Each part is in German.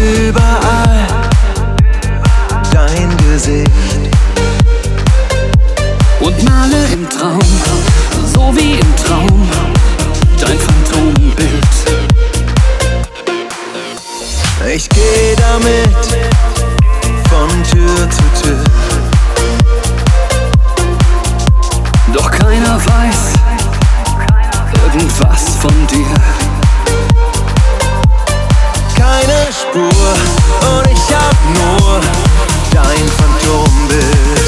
überall dein Gesicht und male im Traum, so wie im Traum, dein Phantombild. Ich geh damit von Tür zu Tür, doch keiner weiß irgendwas von dir. keine Spur und ich hab nur dein Phantombild.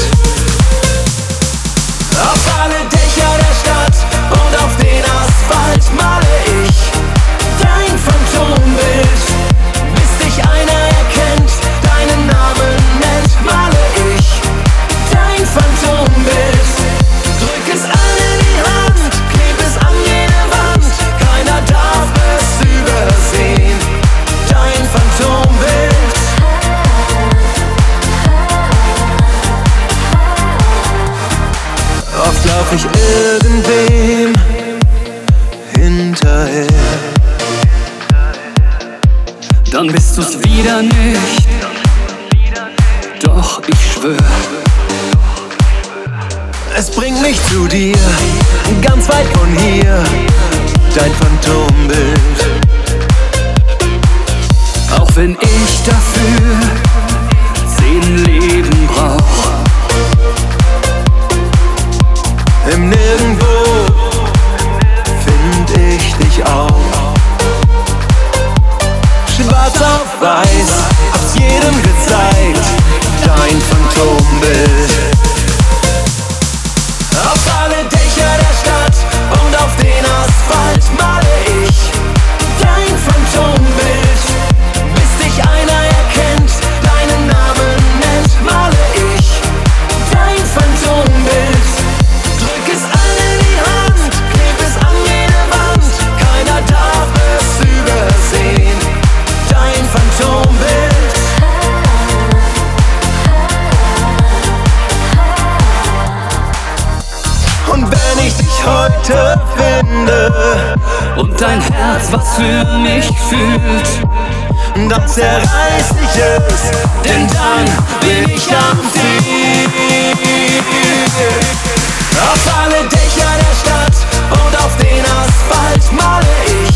Auf alle Dächer der Stadt und auf den Asphalt male ich dein Phantombild. Bis dich einer erkennt, deinen Namen nennt, male ich dein Phantombild. Drück es allen in die Hand, kleb es an jede Wand, keiner darf es übersehen, dein Phantombild. Oft lauf ich irgendwem hinterher, Dann bist du's wieder nicht, doch ich schwör, es bringt mich zu dir, ganz weit von hier, dein Phantombild. auch wenn ich dafür 10 Leben brauch. Im Nirgendwo find ich dich auch. Schwarz auf weiß, hab's jedem gezeigt, dein Phantombild. Auf alle Dächer der Stadt und auf den Asphalt male ich dein Phantombild. Bis dich einer erkennt, deinen Namen nennt, male ich dein Phantombild. Drück es allen in die Hand, kleb es an jede Wand, keiner darf es übersehen, dein Phantombild. Und wenn ich dich heute finde Und dein Herz, was für mich fühlt, dann zerreiß ich es, denn dann bin ich am Ziel. Auf alle Dächer der Stadt und auf den Asphalt male ich